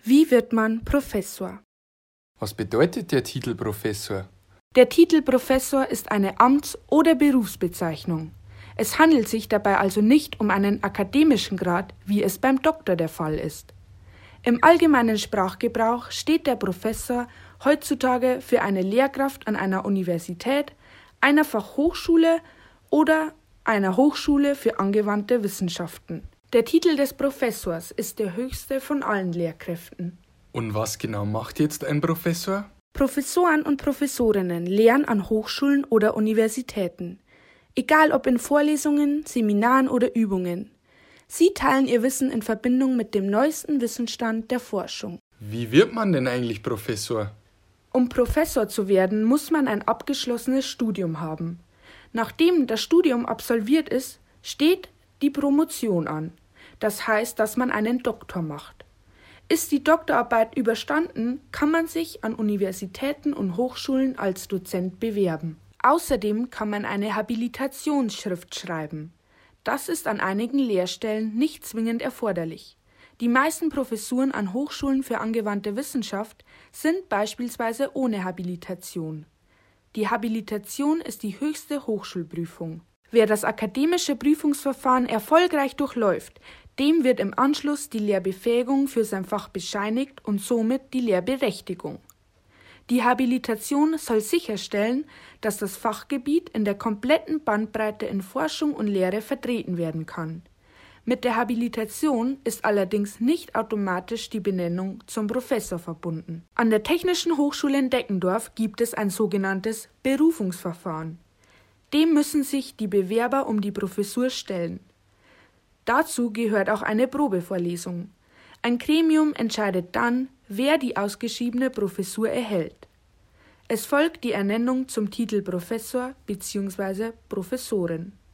Wie wird man Professor? Was bedeutet der Titel Professor? Der Titel Professor ist eine Amts- oder Berufsbezeichnung. Es handelt sich dabei also nicht um einen akademischen Grad, wie es beim Doktor der Fall ist. Im allgemeinen Sprachgebrauch steht der Professor heutzutage für eine Lehrkraft an einer Universität, einer Fachhochschule oder einer Hochschule für angewandte Wissenschaften. Der Titel des Professors ist der höchste von allen Lehrkräften. Und was genau macht jetzt ein Professor? Professoren und Professorinnen lehren an Hochschulen oder Universitäten, egal ob in Vorlesungen, Seminaren oder Übungen. Sie teilen ihr Wissen in Verbindung mit dem neuesten Wissensstand der Forschung. Wie wird man denn eigentlich Professor? Um Professor zu werden, muss man ein abgeschlossenes Studium haben. Nachdem das Studium absolviert ist, steht die Promotion an. Das heißt, dass man einen Doktor macht. Ist die Doktorarbeit überstanden, kann man sich an Universitäten und Hochschulen als Dozent bewerben. Außerdem kann man eine Habilitationsschrift schreiben. Das ist an einigen Lehrstellen nicht zwingend erforderlich. Die meisten Professuren an Hochschulen für angewandte Wissenschaft sind beispielsweise ohne Habilitation. Die Habilitation ist die höchste Hochschulprüfung. Wer das akademische Prüfungsverfahren erfolgreich durchläuft, dem wird im Anschluss die Lehrbefähigung für sein Fach bescheinigt und somit die Lehrberechtigung. Die Habilitation soll sicherstellen, dass das Fachgebiet in der kompletten Bandbreite in Forschung und Lehre vertreten werden kann. Mit der Habilitation ist allerdings nicht automatisch die Benennung zum Professor verbunden. An der Technischen Hochschule in Deckendorf gibt es ein sogenanntes Berufungsverfahren. Dem müssen sich die Bewerber um die Professur stellen. Dazu gehört auch eine Probevorlesung. Ein Gremium entscheidet dann, wer die ausgeschriebene Professur erhält. Es folgt die Ernennung zum Titel Professor bzw. Professorin.